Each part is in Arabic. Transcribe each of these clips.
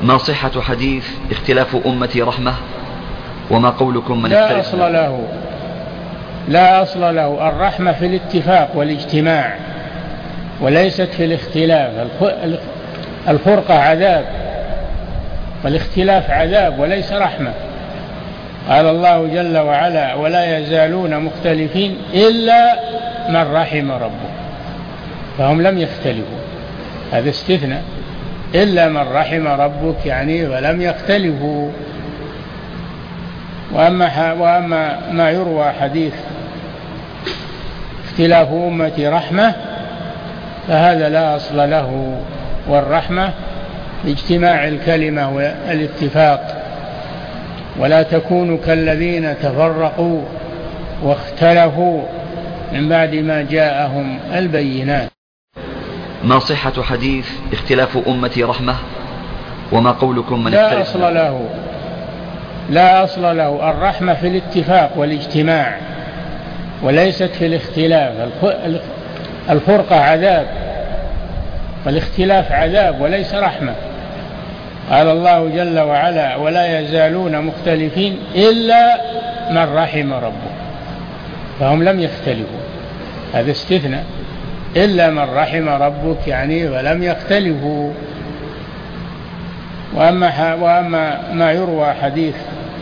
ما صحة حديث اختلاف أمتي رحمة؟ وما قولكم من لا أصل له. الرحمة في الاتفاق والاجتماع وليست في الاختلاف. الفرقة عذاب والاختلاف عذاب وليس رحمة. قال الله جل وعلا: ولا يزالون مختلفين إلا من رحم ربك. فهم لم يختلفوا، هذا استثناء، إلا من رحم ربك يعني ولم يختلفوا. وأما ما يروى حديث اختلاف أمتي رحمة فهذا لا أصل له. والرحمة باجتماع الكلمة والاتفاق، ولا تكونوا كالذين تفرقوا واختلفوا من بعد ما جاءهم البينات. ما صحة حديث اختلاف أمتي رحمة؟ وما قولكم من لا أصل له. الرحمة في الاتفاق والاجتماع وليست في الاختلاف. الفرقة عذاب والاختلاف عذاب وليس رحمة. قال الله جل وعلا: ولا يزالون مختلفين إلا من رحم ربك. فهم لم يختلفوا، هذا استثناء، إلا من رحم ربك يعني ولم يختلفوا. وأما ما يروى حديث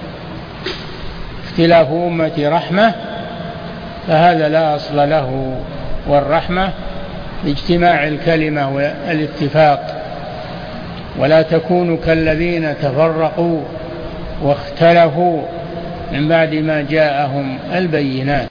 اختلاف أمتي رحمة فهذا لا أصل له. والرحمة باجتماع الكلمة والاتفاق، ولا تكونوا كالذين تفرقوا واختلفوا من بعد ما جاءهم البينات.